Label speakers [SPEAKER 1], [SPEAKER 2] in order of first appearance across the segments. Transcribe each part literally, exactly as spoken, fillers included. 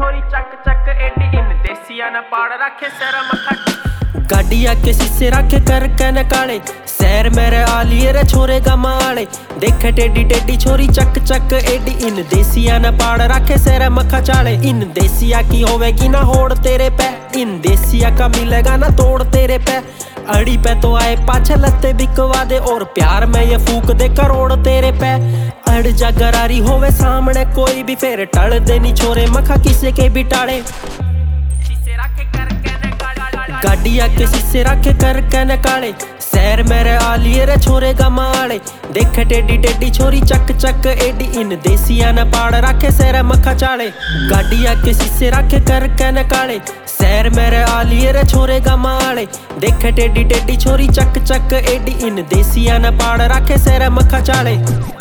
[SPEAKER 1] छोरी चक चक एडी इन देसिया न पाड़ रखे सर मखा
[SPEAKER 2] गाड़िया के शीशे रखे कर कन काले सैर मेरे आलिए रे छोरे गमाले देखे टेडी टेडी छोरी चक चक एडी इन देसिया न पाड़ रखे सर मखा चाले इन देसिया की होवेगी ना होड़ तेरे पे इन देसिया का मिलेगा ना तोड़ तेरे पे अड़ी पे तो आए पाछे लत्ते बिकवा दे और प्यार में ये फूक दे करोड़ तेरे पे अड़ जा गरारी होवे सामने कोई भी फेर टल देनी छोरे मखा किसे के भी टाड़े गाड़िया के शीशे रखे कर कन काले सैर मेरे आलिए रे छोरे गमाले देखे टेडी टेडी छोरी चक चक एडी इन देसिया न पाड़ रखे सर मखा चाले गाड़िया के शीशे रखे कर कन काले सैर मेरे आलिए रे छोरे गमाले देखे टेडी टेडी छोरी चक चक एडी इन देसिया न पाड़ रखे सर मखा चाले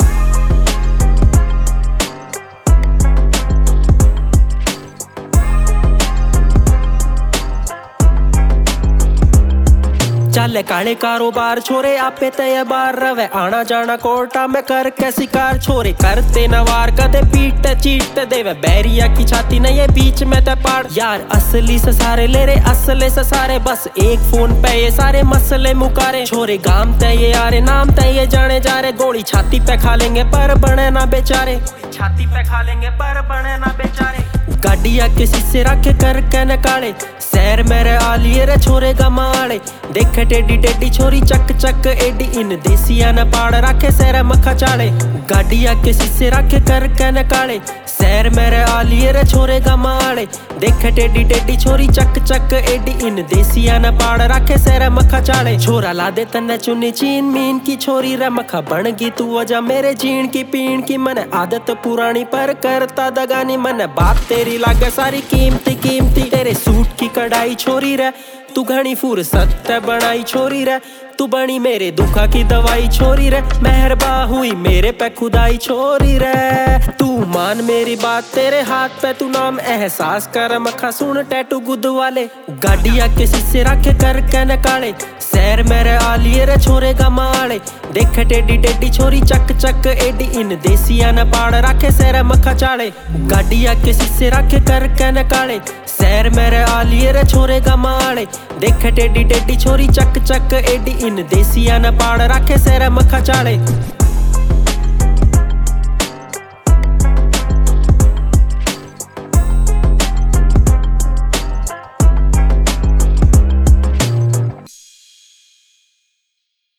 [SPEAKER 2] चले काले कारोबार छोरे आपे तय बार रवे आना जाना कोर्टा में कर के शिकार छोरे करते नवार कदे पीट चीट देवे बैरिया की छाती नहीं ये बीच में ते पाड़ यार असली से सारे ले रे असले से सारे बस एक फोन पे ये सारे मसले मुकारे छोरे गाम ते ये यारे नाम ते ये जाने जा रे गोली छाती पे खा लेंगे पर बने ना बेचारे छाती पे खा लेंगे पर बने ना बेचारे गाड़िया के शीशे रखे कर कन काले सैर मेरे आलिए रे छोरे गमाले देखे टेडी टेडी छोरी चक चक एडी इन देसिया न पाड़ रखे सर मखा चाले गाड़िया के शीशे रखे कर कन काले सैर मेरे आलिए रे छोरे गमाले देखे टेडी टेडी छोरी चक चक एडी इन देसिया न पाड़ रखे सर मखा चाले छोरा ला दे तन्ने चुनी चीन मीन की छोरी रे मखा बन गई तू वजह मेरे जीण की पीण की मन आदत पुरानी पर करता दगानी मन बात तेरी लागे सारी कीमती कीमती तेरे सूट की कढ़ाई छोरी रे तू घनी फुर्सत बनाई छोरी रे तू बनी मेरे दुखा की दवाई छोरी रे मेहरबा हुई मेरे पे खुदाई छोरी रे तू मान मेरी बात तेरे हाथ पे तू नाम एहसास कर मखा सुन टैटू गुद वाले गाड़िया के शीशे रखे कर कन काले सैर मेरे आलिए रे छोरे गमाले देखे टेडी टेडी छोरी चक चक एडी इन देसिया न पाड़ रखे सर मखा चाले गाड़िया के शीशे रखे कर कन काले सैर मेरे आलिए रे छोरे गमाले देखे टेडी टेडी छोरी चक चक एडी इन देसिया न पाड़ रखे सर मखा चाले।